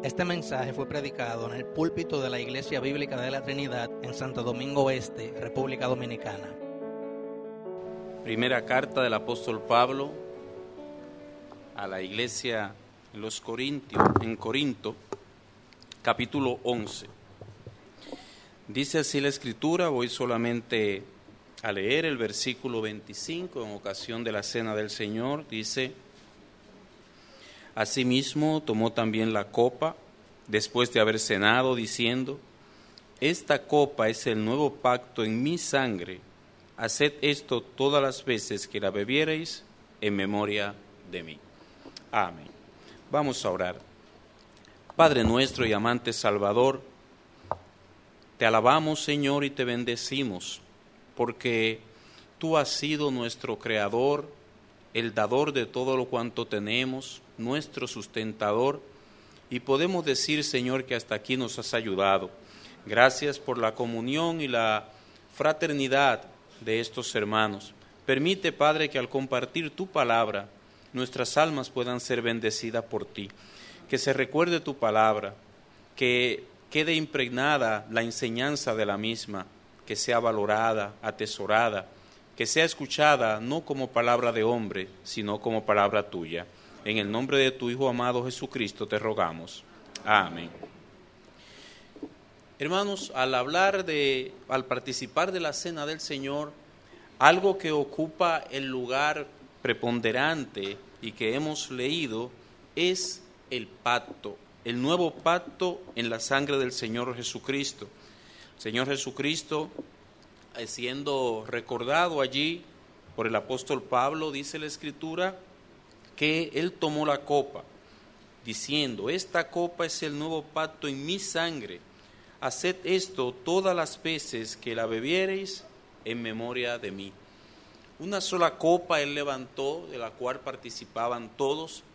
Este mensaje fue predicado en el púlpito de la Iglesia Bíblica de la Trinidad en Santo Domingo Este, República Dominicana. Primera carta del apóstol Pablo a la iglesia en Corinto, capítulo 11. Dice así la Escritura, voy solamente a leer el versículo 25 en ocasión de la cena del Señor. Dice: Asimismo tomó también la copa después de haber cenado, diciendo: Esta copa es el nuevo pacto en mi sangre. Haced esto todas las veces que la bebiereis en memoria de mí. Amén. Vamos a orar. Padre nuestro y amante Salvador, te alabamos, Señor, y te bendecimos, porque tú has sido nuestro Creador, el dador de todo lo cuanto tenemos, nuestro sustentador, y podemos decir, Señor, que hasta aquí nos has ayudado. Gracias por la comunión y la fraternidad de estos hermanos. Permite, Padre, que al compartir tu palabra, nuestras almas puedan ser bendecidas por ti, que se recuerde tu palabra, que quede impregnada la enseñanza de la misma, que sea valorada, atesorada, que sea escuchada no como palabra de hombre, sino como palabra tuya. En el nombre de tu Hijo amado Jesucristo te rogamos. Amén. Hermanos, al participar de la cena del Señor, algo que ocupa el lugar preponderante y que hemos leído es el pacto, el nuevo pacto en la sangre del Señor Jesucristo. El Señor Jesucristo, siendo recordado allí por el apóstol Pablo, dice la Escritura que Él tomó la copa, diciendo: Esta copa es el nuevo pacto en mi sangre. Haced esto todas las veces que la bebiereis en memoria de mí. Una sola copa Él levantó, de la cual participaban todos,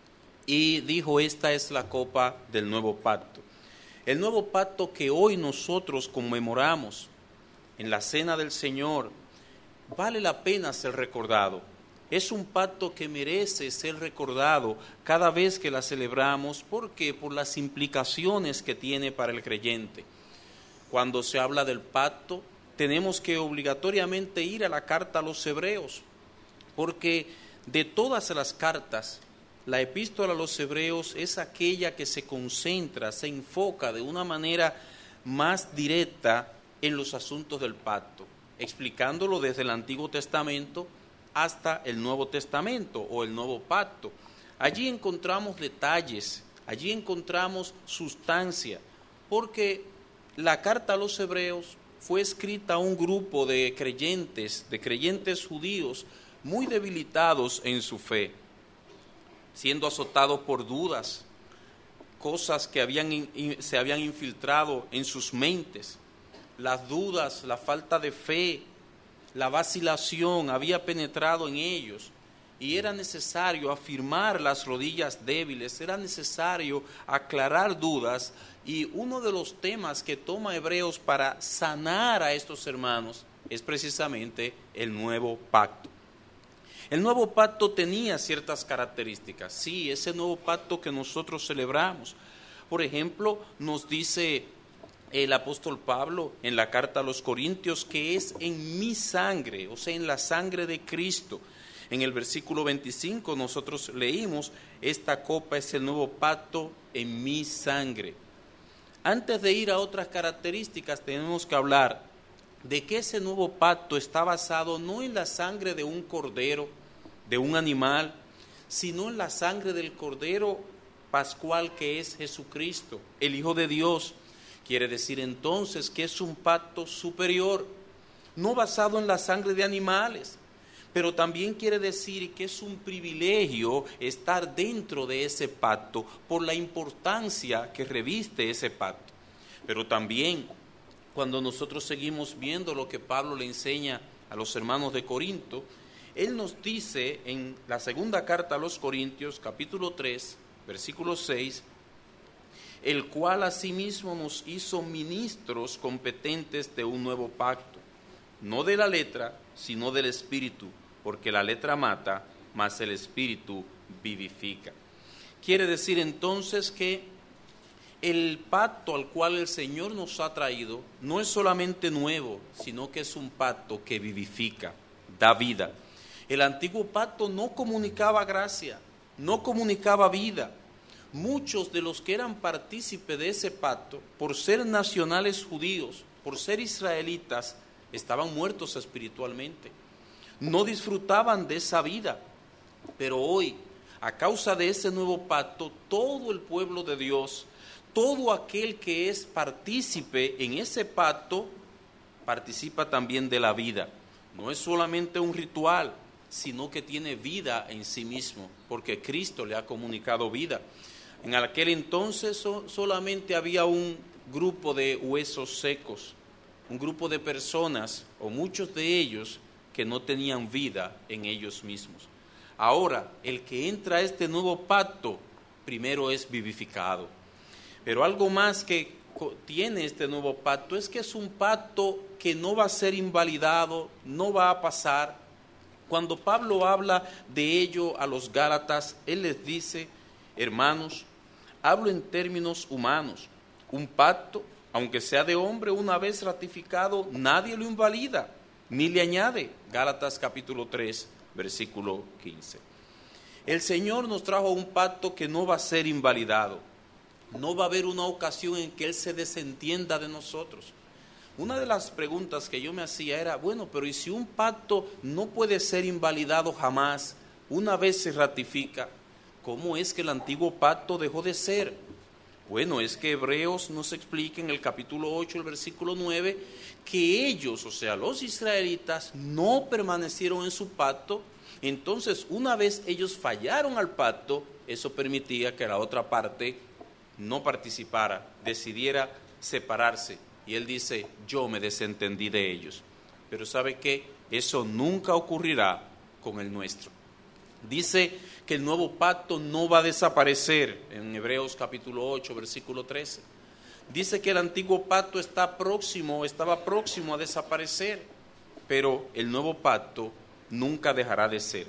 y dijo: esta es la copa del nuevo pacto. El nuevo pacto que hoy nosotros conmemoramos en la cena del Señor vale la pena ser recordado. Es un pacto que merece ser recordado cada vez que la celebramos. ¿Por qué? Por las implicaciones que tiene para el creyente. Cuando se habla del pacto, tenemos que obligatoriamente ir a la carta a los Hebreos, porque de todas las cartas, la epístola a los Hebreos es aquella que se concentra, se enfoca de una manera más directa en los asuntos del pacto, explicándolo desde el Antiguo Testamento hasta el Nuevo Testamento o el Nuevo Pacto. Allí encontramos detalles, allí encontramos sustancia, porque la carta a los Hebreos fue escrita a un grupo de creyentes judíos muy debilitados en su fe, siendo azotados por dudas, cosas que se habían infiltrado en sus mentes. Las dudas, la falta de fe, la vacilación había penetrado en ellos, y era necesario afirmar las rodillas débiles, era necesario aclarar dudas, y uno de los temas que toma Hebreos para sanar a estos hermanos es precisamente el nuevo pacto. El nuevo pacto tenía ciertas características, sí, ese nuevo pacto que nosotros celebramos. Por ejemplo, nos dice el apóstol Pablo en la carta a los Corintios que es en mi sangre, o sea, en la sangre de Cristo. En el versículo 25 nosotros leímos: esta copa es el nuevo pacto en mi sangre. Antes de ir a otras características, tenemos que hablar de que ese nuevo pacto está basado no en la sangre de un cordero, de un animal, sino en la sangre del Cordero Pascual, que es Jesucristo, el Hijo de Dios. Quiere decir entonces que es un pacto superior, no basado en la sangre de animales, pero también quiere decir que es un privilegio estar dentro de ese pacto por la importancia que reviste ese pacto. Pero también, cuando nosotros seguimos viendo lo que Pablo le enseña a los hermanos de Corinto, él nos dice en la segunda carta a los Corintios, capítulo 3, versículo 6, el cual asimismo nos hizo ministros competentes de un nuevo pacto, no de la letra, sino del Espíritu, porque la letra mata, mas el Espíritu vivifica. Quiere decir entonces que El pacto al cual el Señor nos ha traído no es solamente nuevo, sino que es un pacto que vivifica, da vida. El antiguo pacto no comunicaba gracia, no comunicaba vida. Muchos de los que eran partícipes de ese pacto, por ser nacionales judíos, por ser israelitas, estaban muertos espiritualmente. No disfrutaban de esa vida. Pero hoy, a causa de ese nuevo pacto, todo el pueblo de Dios, todo aquel que es partícipe en ese pacto, participa también de la vida. No es solamente un ritual, sino que tiene vida en sí mismo, porque Cristo le ha comunicado vida. En aquel entonces solamente había un grupo de huesos secos, un grupo de personas, o muchos de ellos, que no tenían vida en ellos mismos. Ahora, el que entra a este nuevo pacto, primero es vivificado. Pero algo más que tiene este nuevo pacto es que es un pacto que no va a ser invalidado, no va a pasar. Cuando Pablo habla de ello a los Gálatas, él les dice: hermanos, hablo en términos humanos. Un pacto, aunque sea de hombre, una vez ratificado, nadie lo invalida, ni le añade. Gálatas capítulo 3, versículo 15. El Señor nos trajo un pacto que no va a ser invalidado. No va a haber una ocasión en que Él se desentienda de nosotros. Una de las preguntas que yo me hacía era, bueno, pero ¿y si un pacto no puede ser invalidado jamás, una vez se ratifica? ¿Cómo es que el antiguo pacto dejó de ser? Bueno, es que Hebreos nos explica en el capítulo 8, el versículo 9, que ellos, o sea, los israelitas, no permanecieron en su pacto. Entonces, una vez ellos fallaron al pacto, eso permitía que la otra parte no participara, decidiera separarse. Y él dice, yo me desentendí de ellos. Pero ¿sabe qué? Eso nunca ocurrirá con el nuestro. Dice que el nuevo pacto no va a desaparecer, en Hebreos capítulo 8, versículo 13. Dice que el antiguo pacto estaba próximo a desaparecer, pero el nuevo pacto nunca dejará de ser.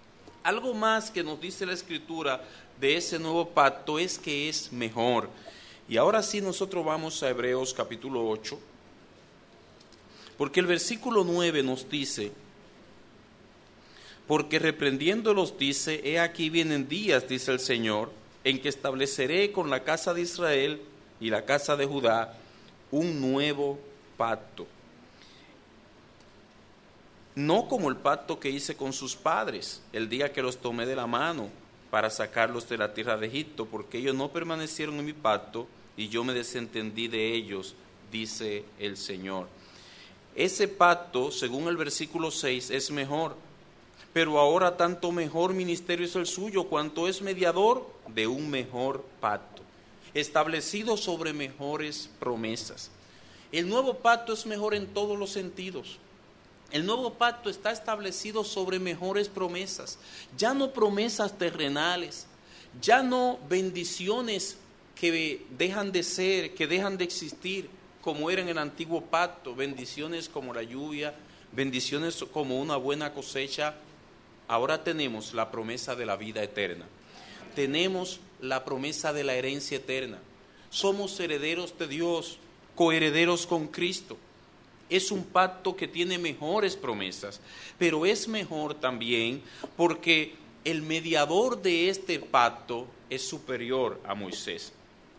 Algo más que nos dice la Escritura de ese nuevo pacto es que es mejor. Y ahora sí nosotros vamos a Hebreos capítulo 8, porque el versículo 9 nos dice, porque reprendiéndolos dice, he aquí vienen días, dice el Señor, en que estableceré con la casa de Israel y la casa de Judá un nuevo pacto. No como el pacto que hice con sus padres, el día que los tomé de la mano para sacarlos de la tierra de Egipto, porque ellos no permanecieron en mi pacto y yo me desentendí de ellos, dice el Señor. Ese pacto, según el versículo 6, es mejor, pero ahora tanto mejor ministerio es el suyo, cuanto es mediador de un mejor pacto, establecido sobre mejores promesas. El nuevo pacto es mejor en todos los sentidos. El nuevo pacto está establecido sobre mejores promesas, ya no promesas terrenales, ya no bendiciones que dejan de ser, que dejan de existir, como era en el antiguo pacto, bendiciones como la lluvia, bendiciones como una buena cosecha. Ahora tenemos la promesa de la vida eterna, tenemos la promesa de la herencia eterna, somos herederos de Dios, coherederos con Cristo. Es un pacto que tiene mejores promesas, pero es mejor también porque el mediador de este pacto es superior a Moisés.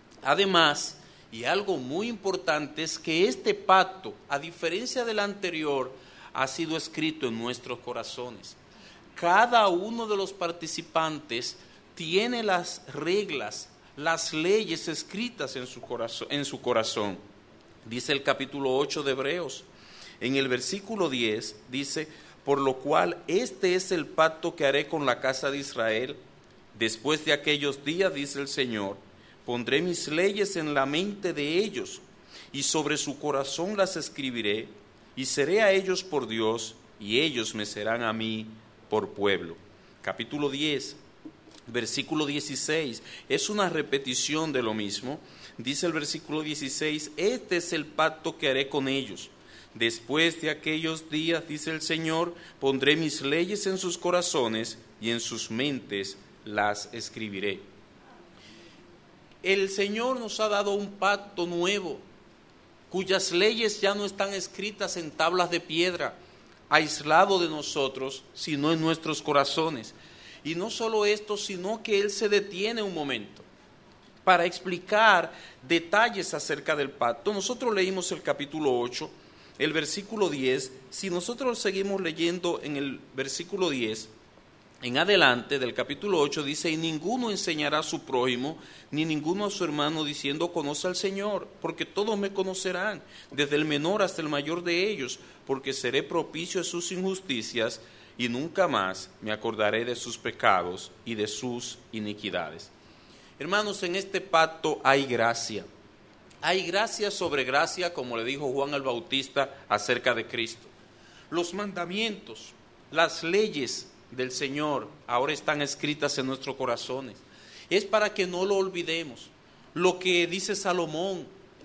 Además, y algo muy importante, es que este pacto, a diferencia del anterior, ha sido escrito en nuestros corazones. Cada uno de los participantes tiene las reglas, las leyes escritas en su corazón. Dice el capítulo 8 de Hebreos, en el versículo 10, dice, por lo cual este es el pacto que haré con la casa de Israel. Después de aquellos días, dice el Señor, pondré mis leyes en la mente de ellos, y sobre su corazón las escribiré, y seré a ellos por Dios, y ellos me serán a mí por pueblo. Capítulo 10, versículo 16, es una repetición de lo mismo. Dice el versículo 16, este es el pacto que haré con ellos. Después de aquellos días, dice el Señor, pondré mis leyes en sus corazones y en sus mentes las escribiré. El Señor nos ha dado un pacto nuevo, cuyas leyes ya no están escritas en tablas de piedra, aislado de nosotros, sino en nuestros corazones. Y no solo esto, sino que Él se detiene un momento para explicar detalles acerca del pacto. Nosotros leímos el capítulo 8, el versículo 10. Si nosotros seguimos leyendo en el versículo 10, en adelante del capítulo 8 dice: y ninguno enseñará a su prójimo, ni ninguno a su hermano, diciendo, conoce al Señor, porque todos me conocerán, desde el menor hasta el mayor de ellos, porque seré propicio a sus injusticias, y nunca más me acordaré de sus pecados y de sus iniquidades. Hermanos, en este pacto hay gracia. Hay gracia sobre gracia, como le dijo Juan el Bautista acerca de Cristo. Los mandamientos, las leyes del Señor ahora están escritas en nuestros corazones. Es para que no lo olvidemos. Lo que dice Salomón,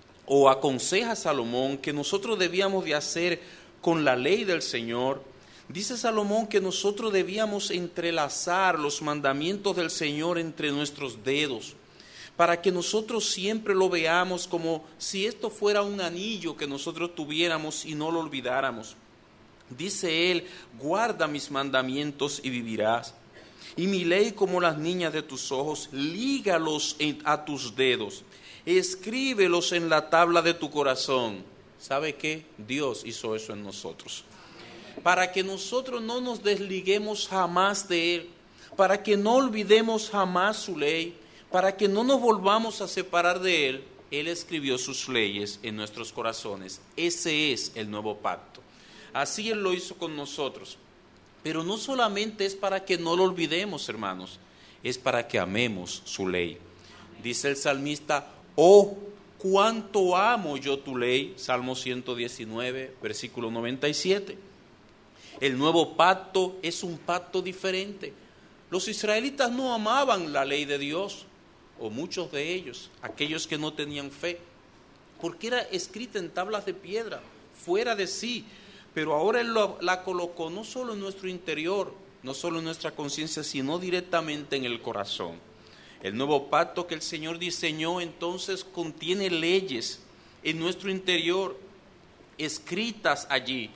o aconseja Salomón, que nosotros debíamos de hacer con la ley del Señor. Dice Salomón que nosotros debíamos entrelazar los mandamientos del Señor entre nuestros dedos, para que nosotros siempre lo veamos como si esto fuera un anillo que nosotros tuviéramos y no lo olvidáramos. Dice él: guarda mis mandamientos y vivirás, y mi ley como las niñas de tus ojos, lígalos a tus dedos, escríbelos en la tabla de tu corazón. ¿Sabe qué? Dios hizo eso en nosotros, para que nosotros no nos desliguemos jamás de Él, para que no olvidemos jamás su ley, para que no nos volvamos a separar de Él. Él escribió sus leyes en nuestros corazones. Ese es el nuevo pacto. Así Él lo hizo con nosotros. Pero no solamente es para que no lo olvidemos, hermanos, es para que amemos su ley. Dice el salmista: oh, cuánto amo yo tu ley. Salmo 119, versículo 97. El nuevo pacto es un pacto diferente. Los israelitas no amaban la ley de Dios, o muchos de ellos, aquellos que no tenían fe, porque era escrita en tablas de piedra, fuera de sí. Pero ahora Él la colocó no solo en nuestro interior, no solo en nuestra conciencia, sino directamente en el corazón. El nuevo pacto que el Señor diseñó entonces contiene leyes en nuestro interior, escritas allí.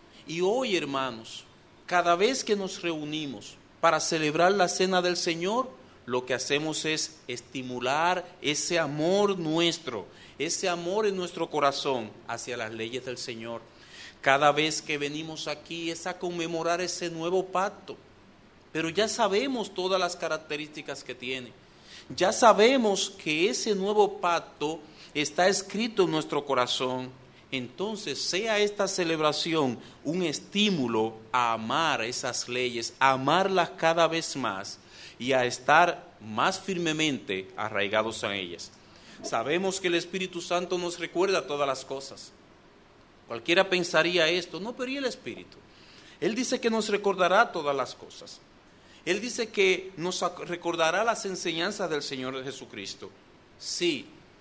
Y hoy, hermanos, cada vez que nos reunimos para celebrar la cena del Señor, lo que hacemos es estimular ese amor nuestro, ese amor en nuestro corazón hacia las leyes del Señor. Cada vez que venimos aquí es a conmemorar ese nuevo pacto, pero ya sabemos todas las características que tiene. Ya sabemos que ese nuevo pacto está escrito en nuestro corazón. Entonces, sea esta celebración un estímulo a amar esas leyes, a amarlas cada vez más y a estar más firmemente arraigados en ellas. Sabemos que el Espíritu Santo nos recuerda todas las cosas. Cualquiera pensaría esto: no, pero ¿y el Espíritu? Él dice que nos recordará todas las cosas. Él dice que nos recordará las enseñanzas del Señor Jesucristo. Sí,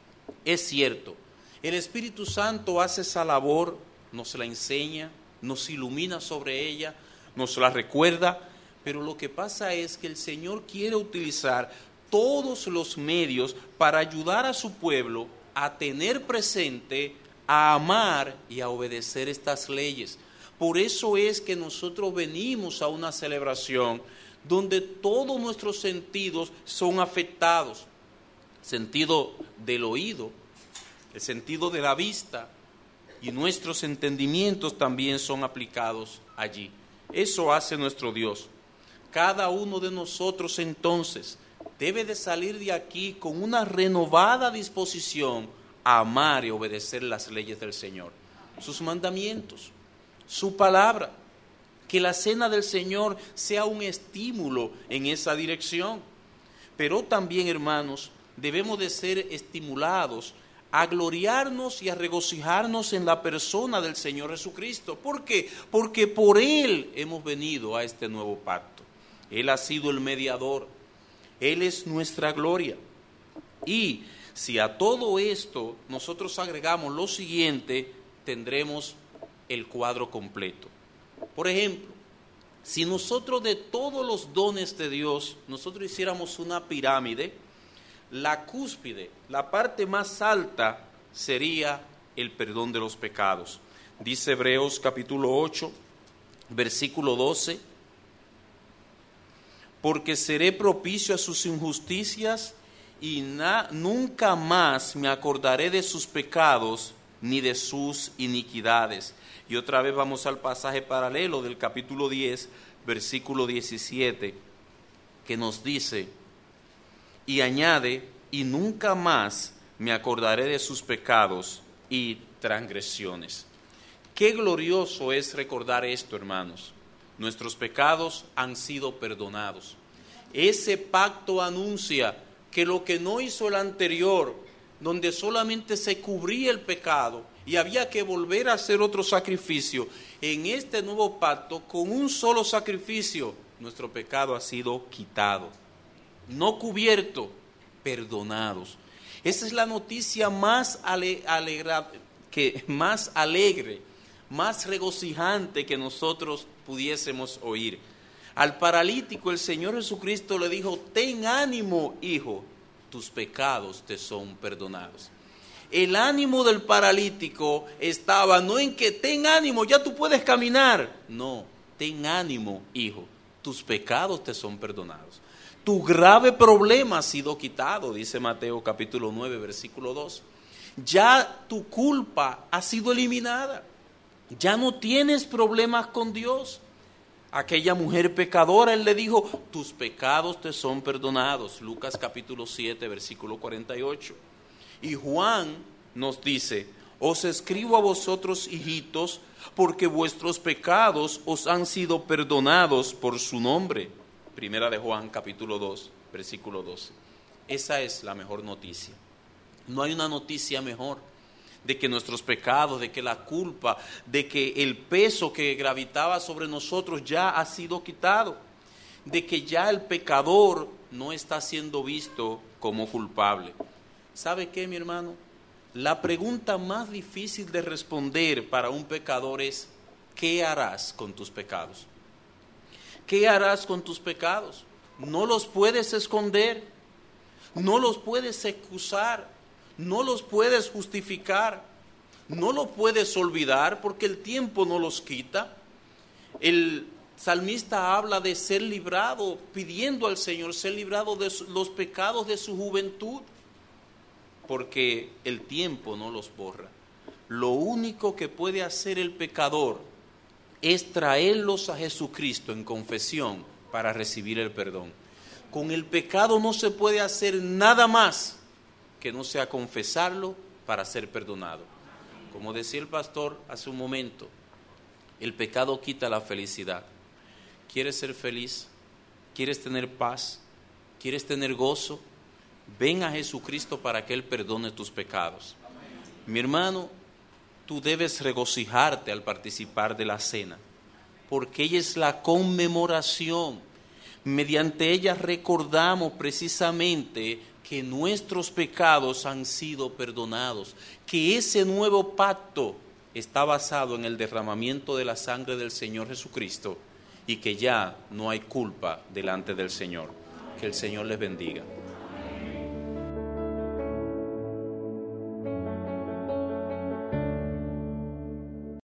es cierto. El Espíritu Santo hace esa labor, nos la enseña, nos ilumina sobre ella, nos la recuerda, pero lo que pasa es que el Señor quiere utilizar todos los medios para ayudar a su pueblo a tener presente, a amar y a obedecer estas leyes. Por eso es que nosotros venimos a una celebración donde todos nuestros sentidos son afectados. El sentido del oído, el sentido de la vista y nuestros entendimientos también son aplicados allí. Eso hace nuestro Dios. Cada uno de nosotros entonces debe de salir de aquí con una renovada disposición a amar y obedecer las leyes del Señor, sus mandamientos, su palabra. Que la cena del Señor sea un estímulo en esa dirección. Pero también, hermanos, debemos de ser estimulados a gloriarnos y a regocijarnos en la persona del Señor Jesucristo. ¿Por qué? Porque por Él hemos venido a este nuevo pacto. Él ha sido el mediador. Él es nuestra gloria. Y si a todo esto nosotros agregamos lo siguiente, tendremos el cuadro completo. Por ejemplo, si nosotros de todos los dones de Dios, nosotros hiciéramos una pirámide, la cúspide, la parte más alta sería el perdón de los pecados. Dice Hebreos capítulo 8, versículo 12, porque seré propicio a sus injusticias y nunca más me acordaré de sus pecados ni de sus iniquidades. Y otra vez vamos al pasaje paralelo del capítulo 10, versículo 17, que nos dice, y añade, y nunca más me acordaré de sus pecados y transgresiones. Qué glorioso es recordar esto, hermanos. Nuestros pecados han sido perdonados. Ese pacto anuncia que lo que no hizo el anterior, donde solamente se cubría el pecado y había que volver a hacer otro sacrificio, en este nuevo pacto, con un solo sacrificio, nuestro pecado ha sido quitado. No cubierto, perdonados. Esa es la noticia más alegre, más regocijante que nosotros pudiésemos oír. Al paralítico el Señor Jesucristo le dijo, ten ánimo, hijo, tus pecados te son perdonados. El ánimo del paralítico estaba no en que ten ánimo, ya tú puedes caminar. No, ten ánimo, hijo, tus pecados te son perdonados. Tu grave problema ha sido quitado, dice Mateo capítulo 9, versículo 2. Ya tu culpa ha sido eliminada. Ya no tienes problemas con Dios. Aquella mujer pecadora, Él le dijo, tus pecados te son perdonados. Lucas capítulo 7, versículo 48. Y Juan nos dice, os escribo a vosotros, hijitos, porque vuestros pecados os han sido perdonados por su nombre. Primera de Juan capítulo 2, versículo 12. Esa es la mejor noticia. No hay una noticia mejor de que nuestros pecados, de que la culpa, de que el peso que gravitaba sobre nosotros ya ha sido quitado, de que ya el pecador no está siendo visto como culpable. ¿Sabe qué, mi hermano? La pregunta más difícil de responder para un pecador es, ¿qué harás con tus pecados? ¿Qué harás con tus pecados? No los puedes esconder, no los puedes excusar, no los puedes justificar, no los puedes olvidar porque el tiempo no los quita. El salmista habla de ser librado, pidiendo al Señor ser librado de los pecados de su juventud, porque el tiempo no los borra. Lo único que puede hacer el pecador es traerlos a Jesucristo en confesión para recibir el perdón. Con el pecado no se puede hacer nada más que no sea confesarlo para ser perdonado. Como decía el pastor hace un momento, el pecado quita la felicidad. ¿Quieres ser feliz? ¿Quieres tener paz? ¿Quieres tener gozo? Ven a Jesucristo para que Él perdone tus pecados. Mi hermano, tú debes regocijarte al participar de la cena, porque ella es la conmemoración. Mediante ella recordamos precisamente que nuestros pecados han sido perdonados, que ese nuevo pacto está basado en el derramamiento de la sangre del Señor Jesucristo y que ya no hay culpa delante del Señor. Que el Señor les bendiga.